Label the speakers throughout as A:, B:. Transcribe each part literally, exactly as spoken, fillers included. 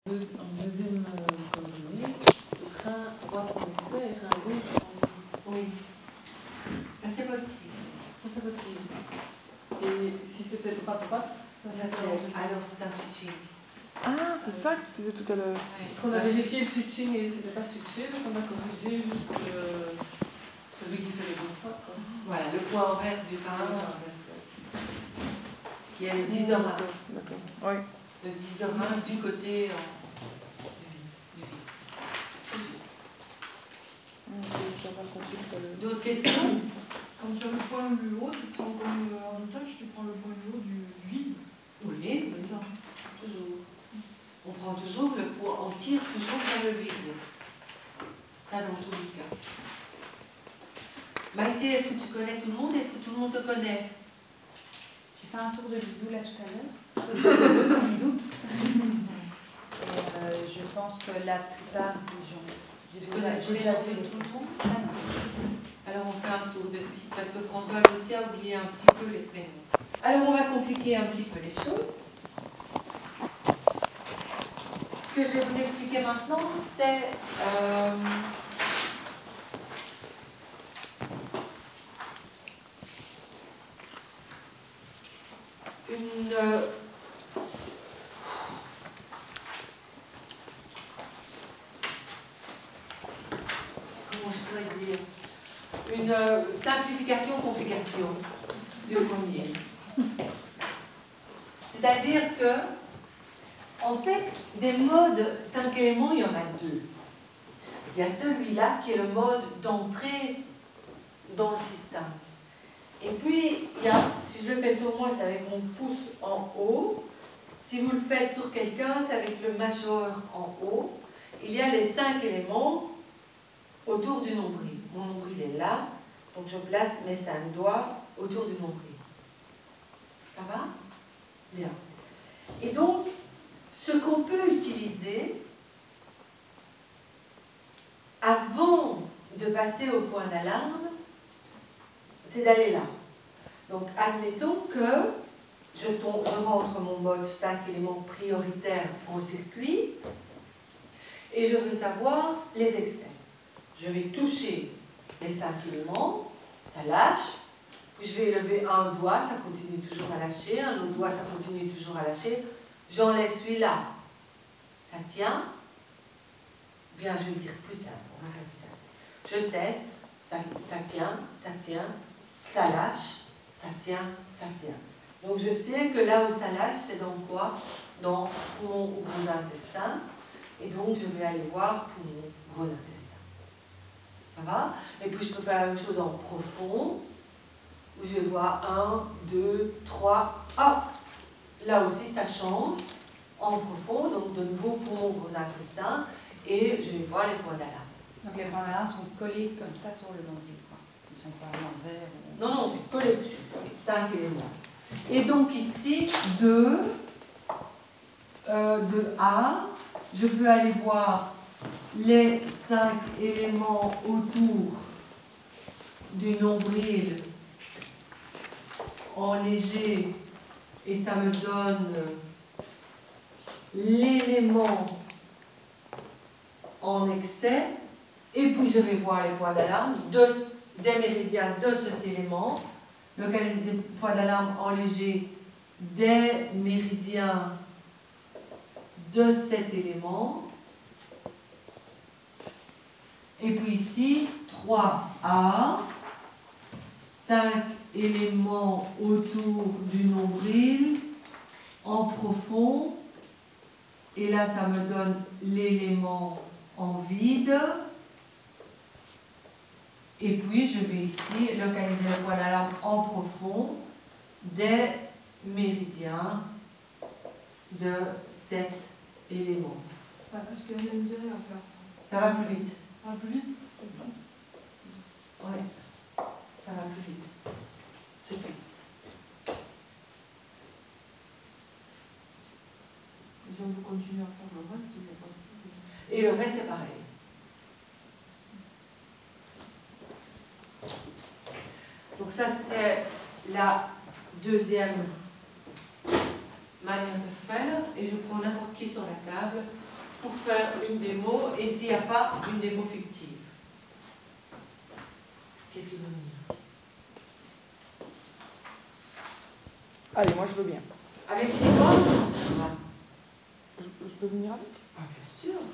A: En deuxième coordonnée, ce train droite en excès et train gauche en vide.
B: Oui. Ça c'est possible.
A: Ça c'est possible. Et si c'était droite-droite, ça,
B: ça c'est. Alors c'est un switching.
C: Ah, c'est ça que tu disais tout à l'heure.
B: Ouais.
A: On a vérifié le switching et c'était pas switché, donc on a corrigé juste euh, celui qui fait les deux fois. Quoi.
B: Voilà, le point horaire du train. Il y a le dix de Rhin.
C: D'accord. Oui.
B: Le dix de Rhin du côté euh, du vide. C'est juste. D'autres questions?
D: Quand tu as le point le haut, tu prends comme en touch, tu prends le point le haut du, du vide.
B: Oui,
D: C'est ça.
B: toujours. On prend toujours le point, on tire toujours vers le vide. Ça dans tous les cas. Maïté, est-ce que tu connais tout le monde? Est-ce que tout le monde te connaît?
E: J'ai fait un tour de bisous là tout à l'heure. Bisous. Et euh, je pense que la plupart des gens.
B: Tu connais
E: J'ai déjà vu
B: tout le monde?
E: Ah non.
B: Alors on fait un tour de piste parce que Françoise aussi a oublié un petit peu les prénoms. Alors on va compliquer un petit peu les choses. Ce que je vais vous expliquer maintenant, c'est euh, une euh, comment je pourrais dire une euh, simplification-complication du premier. C'est-à-dire que, en fait, des modes cinq éléments, il y en a deux. Il y a celui-là qui est le mode d'entrée dans le système. Et puis, il y a, si je le fais sur moi, c'est avec mon pouce en haut. Si vous le faites sur quelqu'un, c'est avec le majeur en haut. Il y a les cinq éléments autour du nombril. Mon nombril est là, donc je place mes cinq doigts autour du nombril. Ça va? Bien. Et donc, ce qu'on peut utiliser avant de passer au point d'alarme, c'est d'aller là. Donc, admettons que je, tombe, je rentre mon mode cinq éléments prioritaires en circuit et je veux savoir les excès. Je vais toucher les cinq éléments, ça lâche, puis je vais lever un doigt, ça continue toujours à lâcher, un autre doigt, ça continue toujours à lâcher, j'enlève celui-là, ça tient, bien je vais dire plus simple, on va faire plus simple. Je teste, ça, ça tient, ça tient, ça lâche, ça tient, ça tient. Donc je sais que là où ça lâche, c'est dans quoi? Dans mon gros intestin, et donc je vais aller voir pour mon gros intestin. Ça va? Et puis je peux faire la même chose en profond, où je vais voir un, deux, trois, ah! Là aussi ça change, en profond, donc de nouveau pour mon gros intestin, et je vais voir les points d'alarme.
E: Donc les points d'alarme sont collés comme ça sur le nombril, quoi. Ils sont pas à l'envers. Ou...
B: Non, non, c'est collé dessus, cinq éléments. Et donc ici, deux, euh, de A, je peux aller voir les cinq éléments autour du nombril en léger et ça me donne l'élément en excès et puis je vais voir les points d'alarme de, des méridiens de cet élément, localiser des points d'alarme en léger des méridiens de cet élément. Et puis ici, trois A, cinq éléments autour du nombril, en profond, et là ça me donne l'élément en vide. Et puis je vais ici localiser le point d'alarme en profond des méridiens de cet élément.
D: Ouais, parce que la même durée à faire ça.
B: Ça va plus vite.
D: Ça va plus vite?
B: Oui, ça va plus vite. C'est tout.
D: Si vous continuez à faire le reste, il n'y a pas de...
B: Et le reste est pareil. Donc ça c'est la deuxième manière de faire. Et je prends n'importe qui sur la table pour faire une démo et s'il n'y a pas une démo fictive? Qu'est-ce qui veut venir?
C: Allez, moi je veux bien.
B: Avec les mots?
C: Je, je peux venir avec?
B: Ah, bien sûr.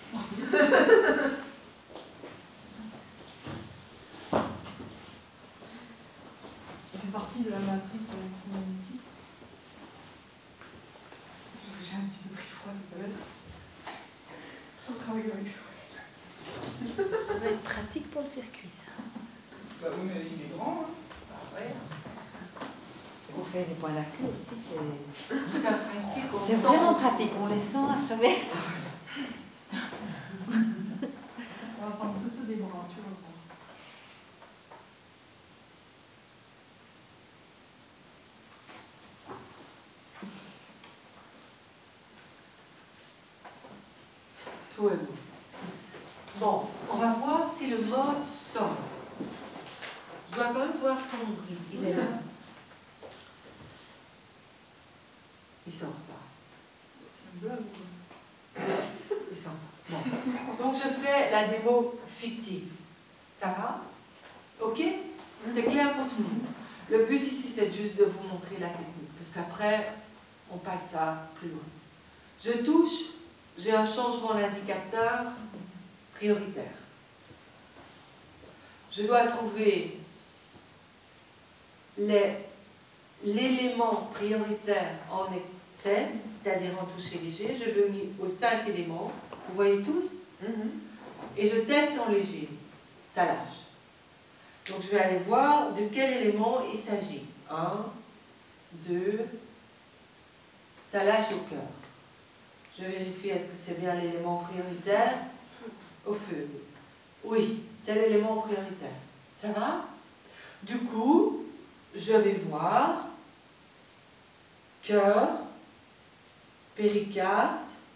D: Ça fait partie de la matrice électromagnétique. C'est parce que j'ai un petit peu pris froid tout à l'heure. On travaille avec Joël.
E: Ça va être pratique pour le circuit, ça.
D: Bah oui, mais il est grand, hein.
B: Ah ouais.
E: Pour faire les points d'accueil aussi, c'est
B: Super pratique. on
E: c'est
B: sent-
E: vraiment pratique. On les sent à travers.
D: On va prendre tous des bras, tu vas voir.
B: Tout est bon. Bon, on va voir si le mode sort. Je dois quand même voir ton nombril. Il est là. Il sort pas.
D: Une blague ou quoi?
B: Il sort pas. Bon. Donc je fais la démo fictive. Ça va? Ok? C'est clair pour tout le monde. Le but ici, c'est juste de vous montrer la technique. Parce qu'après, on passe à plus loin. Je touche, j'ai un changement d'indicateur prioritaire. Je dois trouver les- l'élément prioritaire en excès, c'est-à-dire en toucher léger. Je veux mis aux cinq éléments. Vous voyez tous? Et je teste en léger. Ça lâche. Donc je vais aller voir de quel élément il s'agit. Un, deux, ça lâche au cœur. Je vérifie, est-ce que c'est bien l'élément prioritaire? Au feu. Oui, c'est l'élément prioritaire. Ça va? Du coup, je vais voir cœur, péricarde,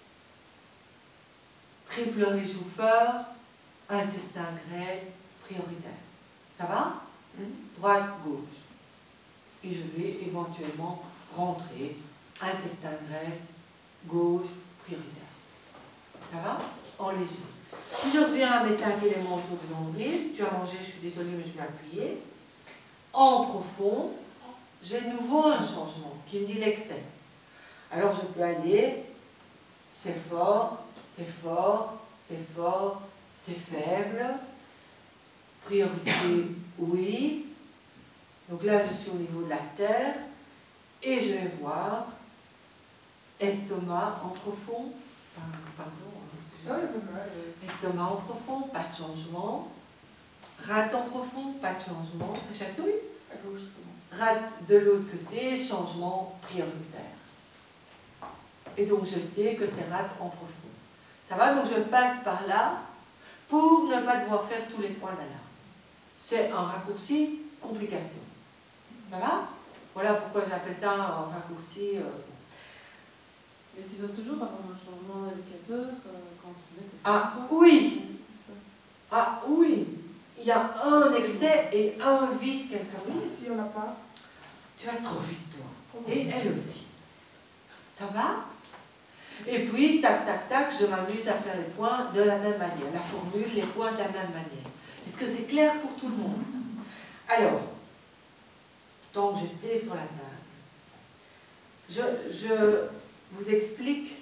B: triple réchauffeur, intestin grêle, prioritaire. Ça va? Droite, gauche. Et je vais éventuellement rentrer intestin grêle, gauche, prioritaire. Ça va? En léger. Puis je reviens à mes cinq éléments autour du nombril. Tu as mangé, je suis désolée, mais je vais appuyer. En profond, j'ai de nouveau un changement qui me dit l'excès. Alors je peux aller, c'est fort, c'est fort, c'est fort, c'est faible. Priorité, oui. Donc là, je suis au niveau de la terre. Et je vais voir estomac en profond. Pardon.
D: Ah oui, pas mal.
B: Estomac en profond, pas de changement. Rate en profond, pas de changement. Ça chatouille.
D: À gauche, c'est bon.
B: Rate de l'autre côté, changement prioritaire. Et donc je sais que c'est rate en profond. Ça va? Donc je passe par là pour ne pas devoir faire tous les points d'alarme. C'est un raccourci complication. Ça va? Voilà pourquoi j'appelle ça un raccourci. Euh...
A: Mais tu dois toujours avoir un changement d'indicateur euh, quand tu mets tes
B: Ah
A: cinq,
B: oui!
A: ça.
B: Ah oui! Il y a un excès et un vide quelque part.
D: Oui, si on n'a pas.
B: Tu vas trop vite, toi. Et elle aussi. Ça va? Et puis, tac, tac, tac, je m'amuse à faire les points de la même manière. La formule, les points de la même manière. Est-ce que c'est clair pour tout le monde? Alors, tant que j'étais sur la table, je, je vous explique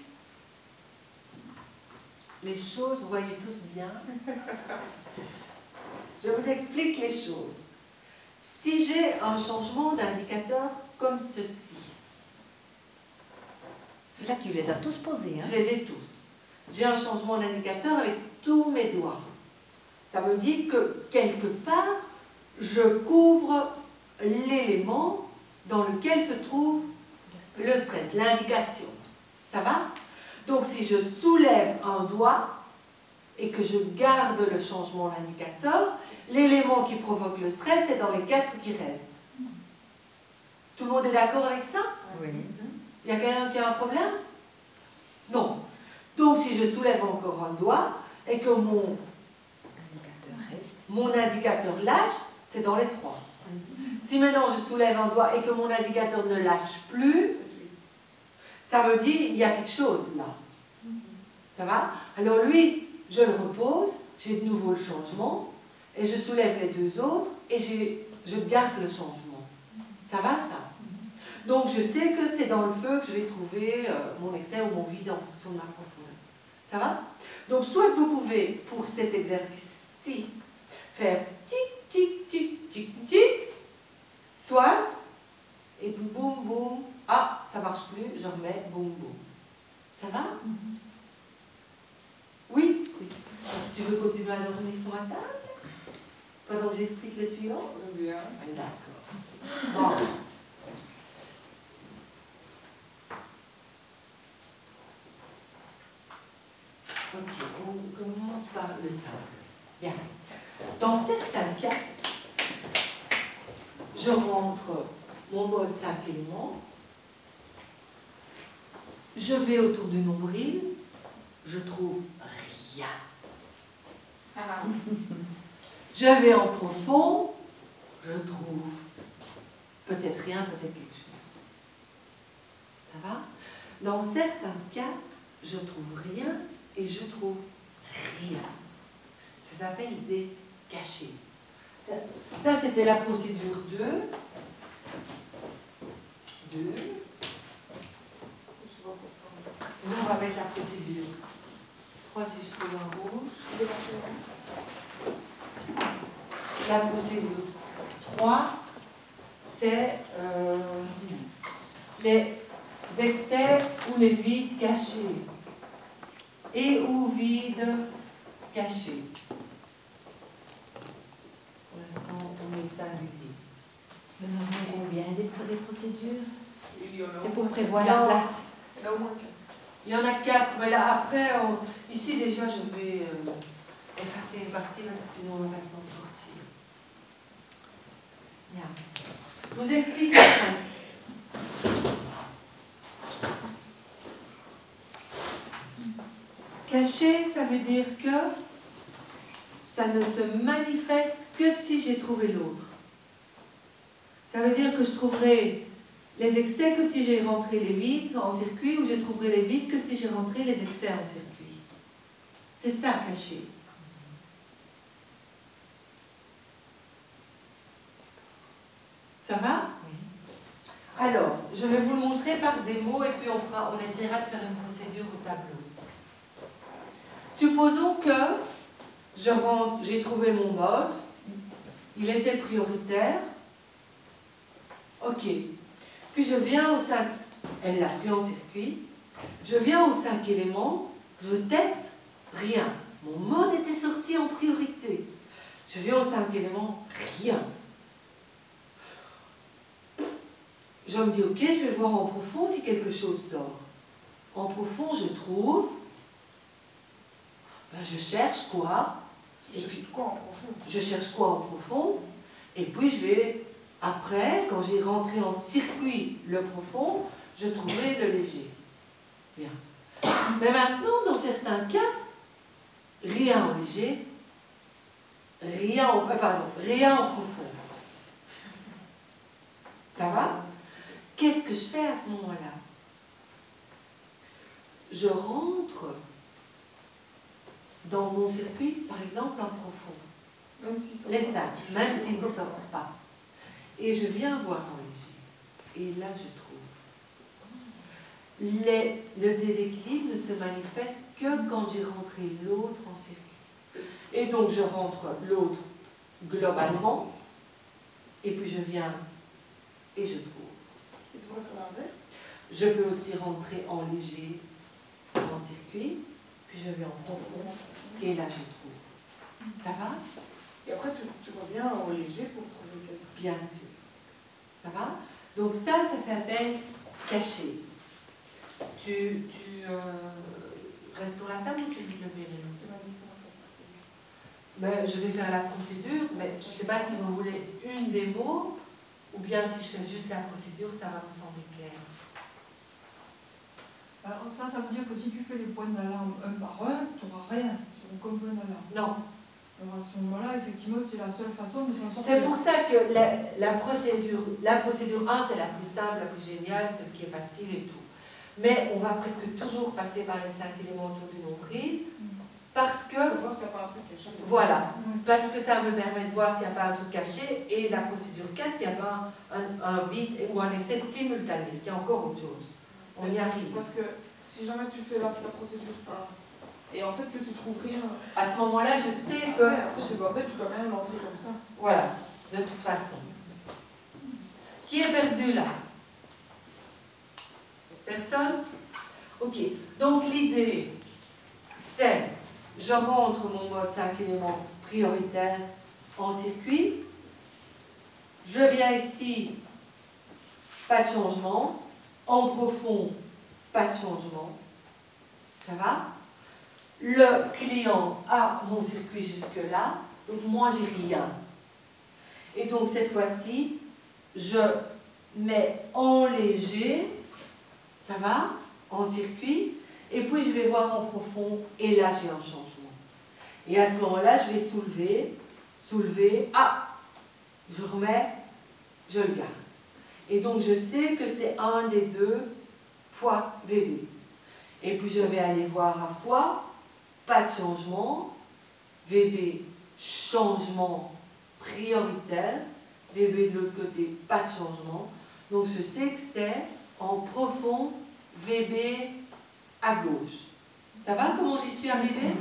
B: les choses, vous voyez tous bien. Je vous explique les choses. Si j'ai un changement d'indicateur comme ceci,
E: Là, tu les as tous posés. Hein?
B: je les ai tous. J'ai un changement d'indicateur avec tous mes doigts. Ça me dit que quelque part, je couvre l'élément dans lequel se trouve le stress, l'indication. Ça va? Donc si je soulève un doigt et que je garde le changement d'indicateur, l'élément qui provoque le stress, c'est dans les quatre qui restent. Tout le monde est d'accord avec ça?
E: Oui.
B: Il y a quelqu'un qui a un problème? Non. Donc si je soulève encore un doigt et que mon,
E: L'indicateur reste.
B: mon indicateur lâche, c'est dans les trois. Si maintenant je soulève un doigt et que mon indicateur ne lâche plus,
D: C'est celui.
B: ça me dit il y a quelque chose là. Ça va? Alors lui, je le repose, j'ai de nouveau le changement, et je soulève les deux autres, et je garde le changement. Ça va, ça? Donc je sais que c'est dans le feu que je vais trouver euh, mon excès ou mon vide en fonction de ma profondeur. Ça va? Donc soit vous pouvez, pour cet exercice-ci, faire tic, tic, tic, tic, tic, soit, et puis boum, boum, ah, ça marche plus, je remets, boum, boum. Ça va? Oui? Oui. Est-ce que tu veux continuer à dormir sur la table pendant que j'explique le suivant?
A: Bien.
B: D'accord. Bon. Ok, on commence par le simple. Bien. Dans certains cas, je rentre mon mode cinq éléments, je vais autour du nombril, je trouve rien.
A: Ah.
B: Je vais en profond, je trouve peut-être rien, peut-être quelque chose. Ça va? Dans certains cas, je trouve rien et je trouve rien. Ça s'appelle des cachets. Ça, ça c'était la procédure deux. deux. Nous, on va mettre la procédure trois si je trouve un rouge. La procédure trois, c'est euh, les excès ou les vides cachés. Et ou vides cachés. Pour l'instant, on est au singulier.
E: Le nombre est combien des, des procédures?
A: Il y en a
E: C'est
A: au
E: pour
A: moins-
E: prévoir
B: Non.
E: la place.
A: il y en a au moins quatre.
B: Il y en a quatre, mais là après, on- ici déjà je vais euh, effacer une partie parce que sinon on va s'en sortir. Bien. Je vous explique le principe. Caché, ça veut dire que ça ne se manifeste que si j'ai trouvé l'autre. Ça veut dire que je trouverai les excès que si j'ai rentré les vides en circuit, ou je trouverai les vides que si j'ai rentré les excès en circuit. C'est ça, caché. Ça va? Alors, je vais vous le montrer par des mots et puis on, fera, on essaiera de faire une procédure au tableau. Supposons que je rentre, j'ai trouvé mon mode, il était prioritaire, ok. Puis je viens aux cinq, elle l'a pris en circuit, je viens aux cinq éléments, je teste, rien. Mon mode était sorti en priorité. Je viens aux cinq éléments, rien. Je me dis, ok, je vais voir en profond si quelque chose sort. En profond, je trouve, ben, je cherche quoi,
A: Et puis quoi en profond?
B: je cherche quoi en profond, et puis je vais, après, quand j'ai rentré en circuit le profond, je trouverai le léger. Bien. Mais maintenant, dans certains cas, rien en léger, rien en, euh, pardon, rien en profond. Ça va? Qu'est-ce que je fais à ce moment-là? Je rentre dans mon circuit, par exemple, en profond.
A: Même si ça
B: Les cinq, même s'ils ne sortent pas. Et je viens voir en léger. Et là, je trouve. Les, le déséquilibre ne se manifeste que quand j'ai rentré l'autre en circuit. Et donc, je rentre l'autre globalement, et puis je viens et je trouve.
A: Et tu pourrais faire l'inverse?
B: Je peux aussi rentrer en léger en circuit, puis je vais en profond, et là, je trouve. Ça va?
A: Et après, tu, tu reviens au léger pour trouver quelque chose.
B: Bien sûr. Ça va? Donc ça, ça s'appelle caché. Tu, tu euh, restes sur la table ou tu veux lever les mains?
A: Tu m'as dit comment faire.
B: Ben, je vais faire la procédure, mais je ne sais pas si vous voulez une démo, ou bien si je fais juste la procédure, ça va vous sembler clair.
D: Alors ça, ça veut dire que si tu fais les points d'alarme un par un, tu n'auras rien sur aucun point d'alarme.
B: Non.
D: Alors à ce moment-là, effectivement, c'est la seule façon de s'en sortir.
B: C'est pour ça que la, la procédure, la procédure un, c'est la plus simple, la plus géniale, celle qui est facile et tout. Mais on va presque toujours passer par les cinq éléments autour du nombril, parce que,
D: Pour voir s'il n'y a pas un truc caché.
B: voilà, parce que ça me permet de voir s'il n'y a pas un truc caché, et la procédure quatre, s'il n'y a pas un, un, un vide ou un excès simultané, ce qui est encore autre chose. On y arrive.
D: Parce que si jamais tu fais la, la procédure un, et en fait que tu trouves rien,
B: À ce moment-là, je sais que...
D: après, c'est bordel, tu dois quand même l'entrer comme ça.
B: Voilà, de toute façon. Qui est perdu là? Personne? Ok, donc l'idée, c'est, je rentre mon mode cinq éléments prioritaire en circuit, je viens ici, pas de changement, en profond, pas de changement, ça va? Le client a mon circuit jusque-là, donc moi j'ai rien. Et donc cette fois-ci, je mets en léger, ça va, en circuit, et puis je vais voir en profond, et là j'ai un changement. Et à ce moment-là, je vais soulever, soulever, ah, je remets, je le garde. Et donc je sais que c'est un des deux fois V B. Et puis je vais aller voir à fois, pas de changement, V B, changement prioritaire, V B de l'autre côté, pas de changement. Donc je sais que c'est en profond, V B à gauche. Ça va comment j'y suis arrivée?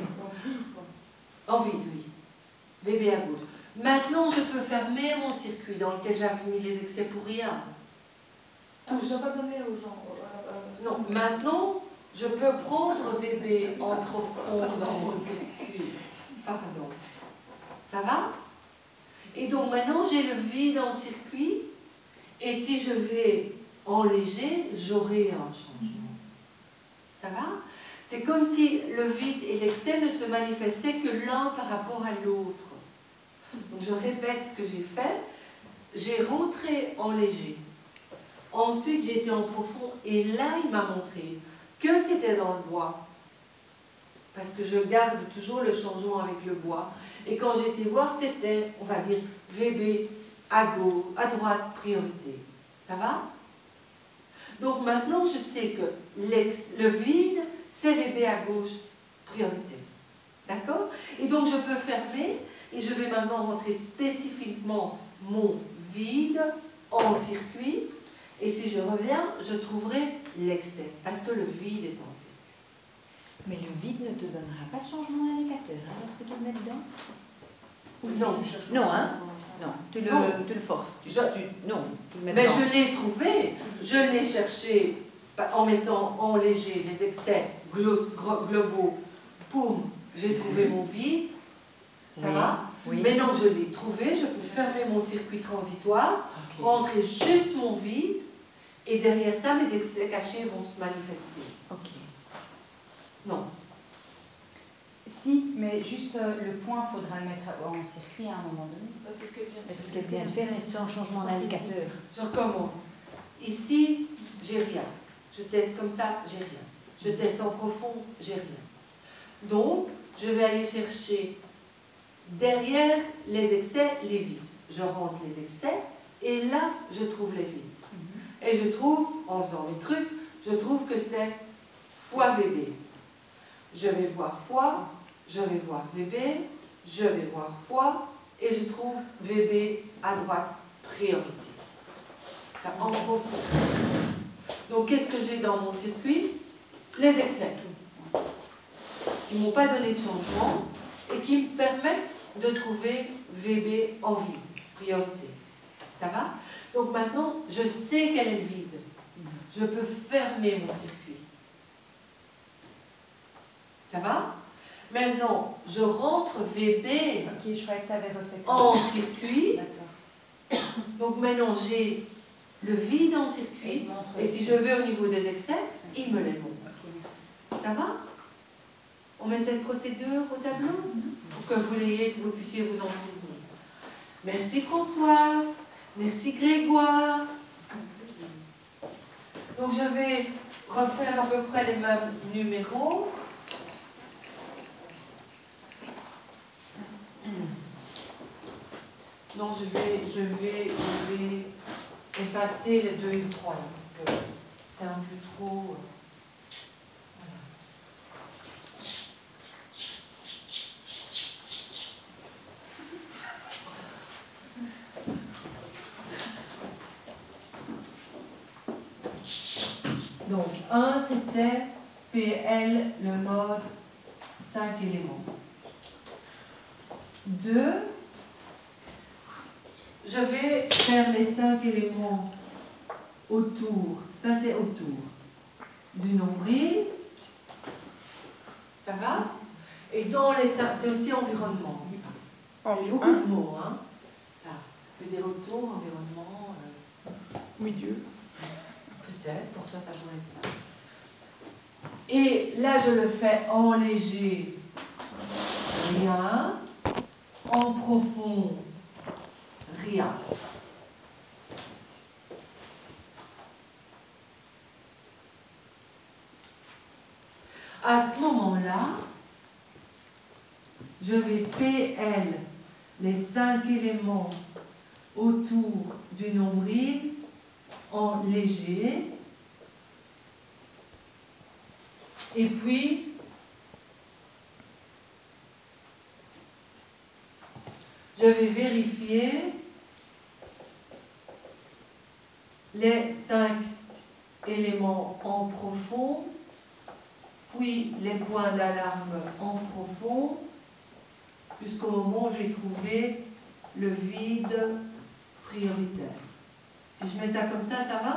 B: En vide, oui. V B à gauche. Maintenant, je peux fermer mon circuit dans lequel j'avais mis les excès pour rien.
D: Ah, tu ne dois pas donner aux gens. à la- à la-
B: Non, maintenant, je peux prendre V B en profond dans mon circuit. Pardon. Ça va? Et donc maintenant, j'ai le vide en circuit. Et si je vais en léger, j'aurai un changement. Ça va? C'est comme si le vide et l'excès ne se manifestaient que l'un par rapport à l'autre. Donc je répète ce que j'ai fait. J'ai rentré en léger. Ensuite, j'ai été en profond. Et là, il m'a montré que c'était dans le bois. Parce que je garde toujours le changement avec le bois. Et quand j'étais voir, c'était, on va dire, V B à gauche, à droite, priorité. Ça va? Donc maintenant, je sais que le vide, c'est V B à gauche, priorité. D'accord? Et donc je peux fermer, et je vais maintenant rentrer spécifiquement mon vide en circuit. Et si je reviens, je trouverai l'excès, parce que le vide est en circuit.
E: Mais le vide ne te donnera pas de changement d'indicateur, hein, lorsque tu le mets dedans?
D: Ou si
B: Non.
D: tu cherches
E: Non,
D: pas
E: hein?
D: pour un changement.
E: Non, tu le,
B: Non.
E: tu le forces. Tu,
B: Je-
E: tu- non, tu le mets
B: Mais
E: dedans.
B: je l'ai trouvé, je l'ai cherché en mettant en léger les excès glo- gro- globaux. Poum, j'ai trouvé mon vide, ça
E: Oui.
B: va?
E: Oui.
B: Maintenant je l'ai trouvé, je peux fermer mon circuit transitoire,
E: Ok.
B: rentrer juste mon vide, et derrière ça, mes excès cachés vont se manifester.
E: Ok.
B: Non.
E: Si, mais juste euh, le point, il faudra le mettre en circuit à un moment donné.
D: Bah, c'est ce qu'elle vient de
E: C'est ce
D: faire.
E: qu'elle vient de faire, mais sans changement d'indicateur.
B: Je recommence. Ici, j'ai rien. Je teste comme ça, j'ai rien. Je teste en profond, j'ai rien. Donc, je vais aller chercher derrière les excès, les vides. Je rentre les excès et là, je trouve les vides. Et je trouve, en faisant mes trucs, je trouve que c'est fois V B. Je vais voir fois, je vais voir V B, je vais voir fois, et je trouve V B à droite, priorité. Ça en profond. Donc, qu'est-ce que j'ai dans mon circuit? Les excès, qui ne m'ont pas donné de changement, et qui me permettent de trouver V B en vide, priorité. Ça va? Donc maintenant, je sais quel est le vide. Je peux fermer mon circuit. Ça va? Maintenant, je rentre V B
E: Ok, je croyais que tu avais refait.
B: en circuit.
E: D'accord.
B: Donc maintenant, j'ai le vide en
E: Et
B: circuit.
E: il montre
B: Et si
E: aussi.
B: je vais au niveau des excès, il me les montre.
E: Ok, merci.
B: Ça va? On met cette procédure au tableau pour que vous l'ayez, que vous puissiez vous en souvenir. Merci Françoise. Merci Grégoire. Donc je vais refaire à peu près les mêmes numéros. Non, je vais, je vais, je vais effacer les deux et le trois parce que c'est un peu trop. un, c'était P L, le mode cinq éléments. deux, je vais faire les cinq éléments autour, ça c'est autour du nombril, ça va? Et dans les cinq, c'est aussi environnement, ça. C'est beaucoup de mots, hein? Ça, ça peut dire autour, environnement, euh,
C: Milieu.
B: peut-être, pour toi ça pourrait être ça. Et là je le fais en léger, rien, en profond, rien. À ce moment-là, je vais P L les cinq éléments autour du nombril en léger. Et puis, je vais vérifier les cinq éléments en profond, puis les points d'alarme en profond, jusqu'au moment où j'ai trouvé le vide prioritaire. Si je mets ça comme ça, ça va ?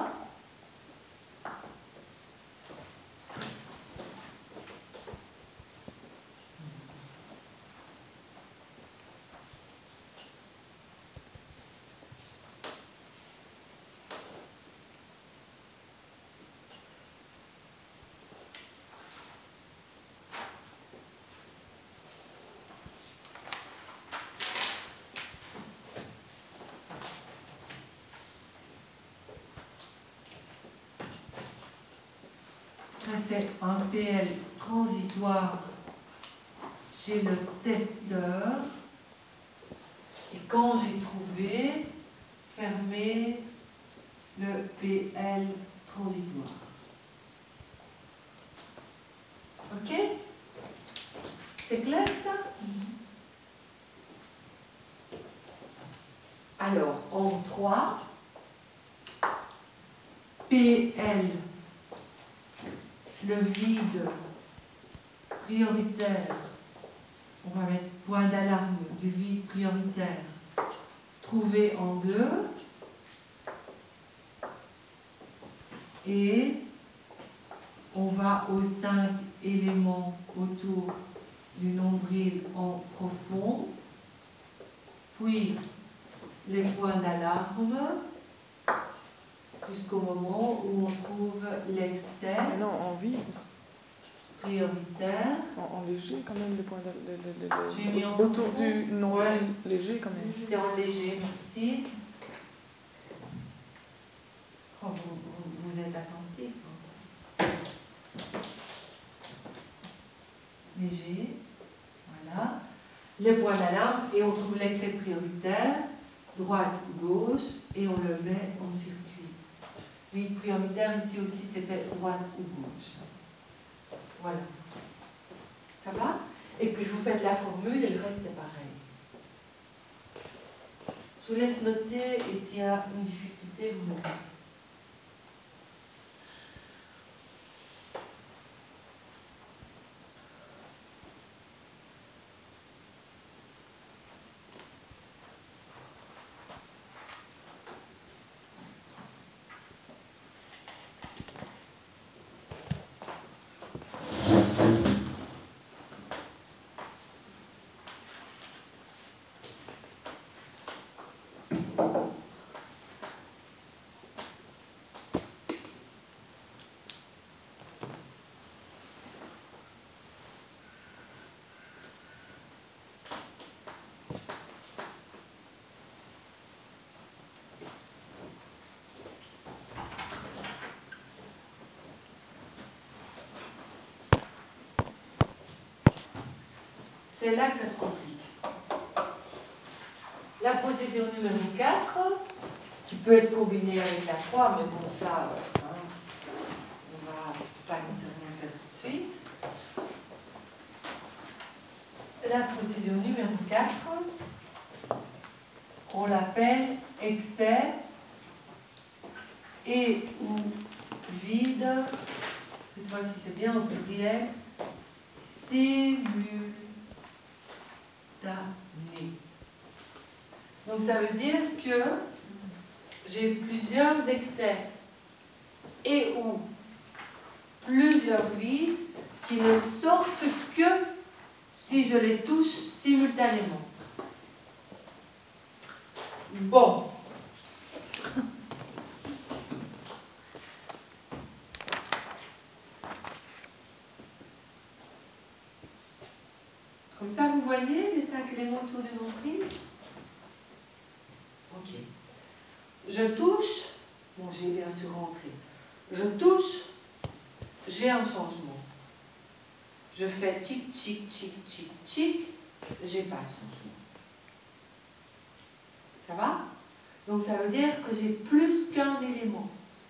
B: C'est un P L transitoire chez le testeur. Et quand j'ai trouvé, fermer le P L transitoire. Ok? C'est clair ça? Alors, en trois, P L, le vide prioritaire, on va mettre point d'alarme du vide prioritaire, trouvé en deux, et on va aux cinq éléments autour du nombril en profond, puis les points d'alarme, jusqu'au moment où on trouve l'excès
C: Ah non, en vide.
B: prioritaire.
C: En, en léger quand même, les points de, de, de, de,
B: J'ai mis en
C: autour
B: profond.
C: du nombril
B: Ouais.
C: léger quand même.
B: C'est en léger, merci. Oh, vous, vous, vous êtes attentifs. Hein. Léger, voilà. Les points d'alarme, et on trouve l'excès prioritaire, droite ou gauche, et on le met en circuit. Vide prioritaire, ici aussi, c'était droite ou gauche. Voilà. Ça va? Et puis vous faites la formule et le reste est pareil. Je vous laisse noter et s'il y a une difficulté, vous me dites. C'est là que ça se complique. La procédure numéro quatre, qui peut être combinée avec la trois, mais bon, ça, hein, on va pas nécessairement le faire tout de suite. La procédure numéro quatre, on l'appelle excès et ou vide cette fois-ci c'est bien au pluriel, simultané. Donc ça veut dire que j'ai plusieurs excès et ou plusieurs vides qui ne sortent que si je les touche simultanément. Bon. Comme ça, vous voyez les cinq éléments autour du nombril? Ok. Je touche, bon, j'ai bien sûr rentré. Je touche, j'ai un changement. Je fais tic, tic, tic, tic, tic, j'ai pas de changement. Ça va? Donc ça veut dire que j'ai plus qu'un élément.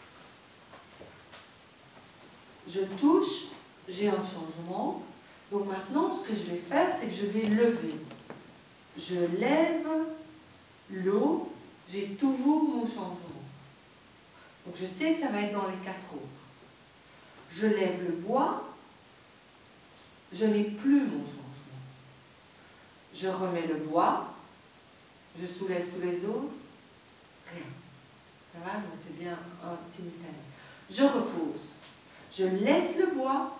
B: Je touche, j'ai un changement. Donc maintenant, ce que je vais faire, c'est que je vais lever. Je lève l'eau, j'ai toujours mon changement. Donc je sais que ça va être dans les quatre autres. Je lève le bois, je n'ai plus mon changement. Je remets le bois, je soulève tous les autres, rien. Ça va? Donc c'est bien un simultané. Je repose. Je laisse le bois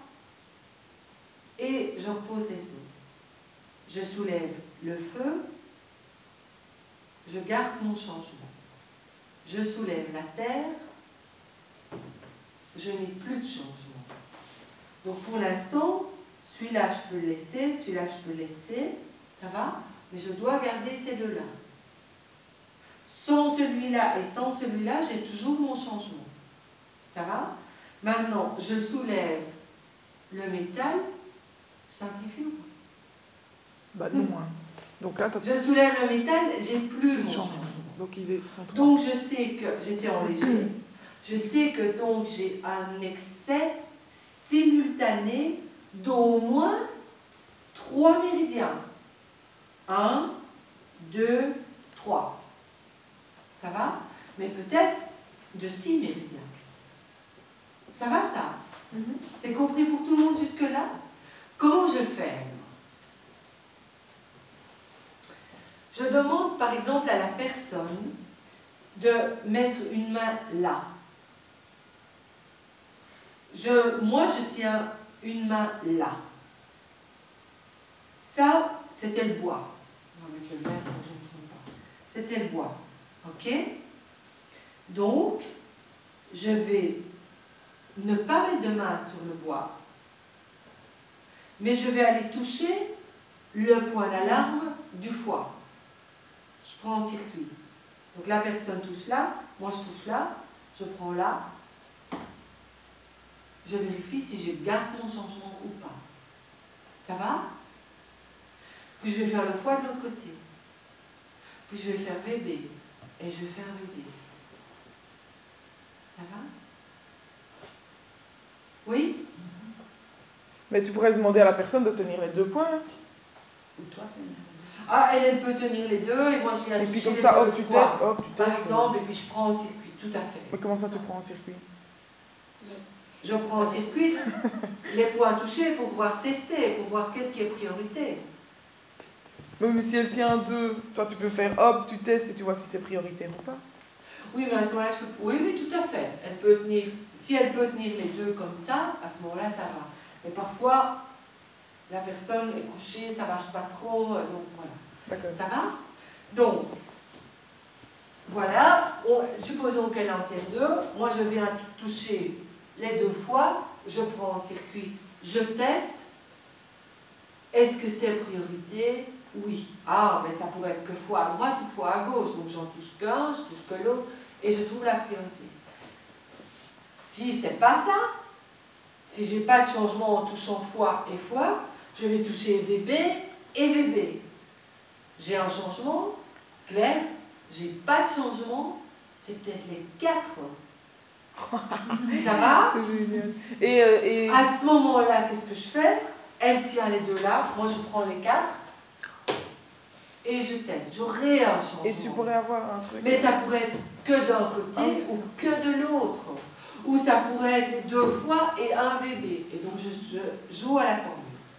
B: et je repose les autres. Je soulève le feu, je garde mon changement. Je soulève la terre, je n'ai plus de changement. Donc pour l'instant, celui-là je peux le laisser, celui-là je peux le laisser, ça va? Mais je dois garder ces deux-là. Sans celui-là et sans celui-là, j'ai toujours mon changement. Ça va? Maintenant, je soulève le métal, je simplifie ou pas?
C: Bah non, hein. Donc là, tu as
B: Je soulève le métal, j'ai plus mon
C: changement.
B: changement.
C: Donc il est cent trois.
B: Donc je sais que j'étais en léger. Je sais que donc j'ai un excès simultané d'au moins trois méridiens. Un, deux, trois. Ça va? Mais peut-être de six méridiens. Ça va ça? Mm-hmm. C'est compris pour tout le monde jusque-là? Comment je fais alors? Je demande par exemple à la personne de mettre une main là. Je, moi, je tiens une main là. Ça, c'était le bois. On va mettre le vert pour que je ne me trompe pas. C'était le bois. OK? Donc, je vais ne pas mettre de main sur le bois, mais je vais aller toucher le point d'alarme du foie. Je prends en circuit. Donc la personne touche là, moi je touche là, je prends là, je vérifie si je garde mon changement ou pas. Ça va? Puis je vais faire le foie de l'autre côté. Puis je vais faire V B. Et je vais faire V B. Ça va? Oui?
C: Mais tu pourrais demander à la personne de tenir les deux points.
E: Ou toi, tenir.
B: Ah, elle, elle peut tenir les deux, et moi je viens
C: Et puis
B: toucher
C: comme
B: les
C: ça,
B: deux
C: hop, tu
B: fois,
C: testes, hop, tu testes.
B: par exemple, et puis je prends au circuit, tout à fait.
C: Mais comment ça tu prends en circuit?
B: Je prends au circuit les points touchés pour pouvoir tester, pour voir qu'est-ce qui est priorité.
C: Oui, mais si elle tient deux, toi tu peux faire hop, tu testes et tu vois si c'est prioritaire ou pas.
B: Oui, mais à ce moment-là, je peux... Oui, oui, tout à fait. Elle peut tenir... Si elle peut tenir les deux comme ça, à ce moment-là, ça va. Mais parfois, la personne est couchée, ça ne marche pas trop, donc voilà.
C: D'accord.
B: Ça va? Donc, voilà, on... supposons qu'elle en tienne deux. Moi, je viens toucher les deux fois, je prends en circuit, je teste. Est-ce que c'est priorité? Oui. Ah, mais ça pourrait être que fois à droite ou fois à gauche. Donc, j'en touche qu'un, je touche que l'autre, et je trouve la priorité. Si c'est pas ça, si j'ai pas de changement en touchant fois et fois, je vais toucher V B et V B. J'ai un changement, clair, j'ai pas de changement, c'est peut-être les quatre. Ça va?
C: C'est génial. Et, euh, et...
B: À ce moment-là, qu'est-ce que je fais? Elle tient les deux là, moi je prends les quatre et je teste. J'aurai un changement.
C: Et tu pourrais avoir un truc.
B: Mais ça pourrait être que d'un côté
C: Ah,
B: ou que de l'autre. Ou ça pourrait être les deux fois et un V B. Et donc je, je joue à la formule.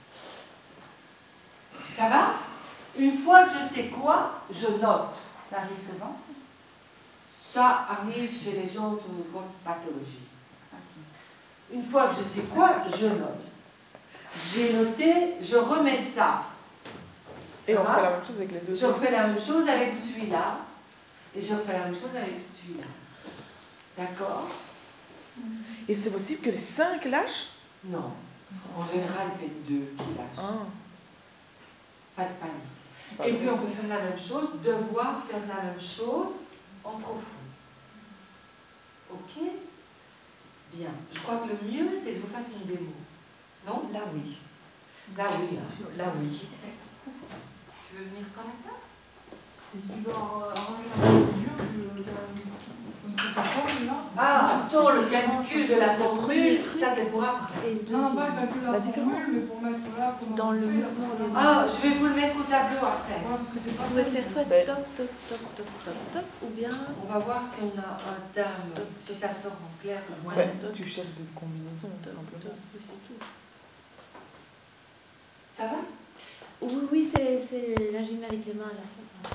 B: Ça va? Une fois que je sais quoi, je note.
E: Ça arrive souvent, ça?
B: Ça arrive chez les gens qui ont une grosse pathologie.
E: Ok.
B: Une fois que je sais quoi, je note. J'ai noté, je remets ça. Ça
C: Et on
B: va?
C: fait la même chose avec les deux.
B: Je refais la même chose avec celui-là. Et je refais la même chose avec celui-là. D'accord?
C: Et c'est possible que les cinq lâchent?
B: Non. En général, c'est deux qui lâchent.
C: Ah.
B: Pas de panique.
C: Pas
B: Et
C: de
B: puis on peut faire la même chose, devoir faire la même chose en profond. Ok? Bien. Je crois que le mieux, c'est que je vous fasse une démo. Non?
E: Là, oui.
B: Là, oui. Là,
E: Là, oui.
B: Tu veux venir sur la table?
D: Et si tu veux arranger la procédure, tu veux dire une formule là?
B: Ah, attends, le calcul de la formule, ça c'est pour après.
F: Et le
D: Non, non, pas le
F: deuxième,
D: calcul de la
C: La
D: formule,
C: différence.
D: mais pour mettre là, comment
F: dans
D: on
F: le
D: fait, là.
F: mouvement des
B: Ah, je vais vous le mettre au tableau après.
D: Ouais, parce que c'est pas
F: vous
D: ça.
F: pouvez faire soit
C: Ben-
F: top, top, top, top, top, top, ou bien
B: On va voir si on a un terme, si ça sort en clair ou moins.
C: Ouais, tu cherches des combinaisons, tout
F: top,
C: simplement.
F: top, oui, c'est tout.
B: Ça va?
F: Oui, oui, c'est c'est la gym avec les mains, là, ça, ça.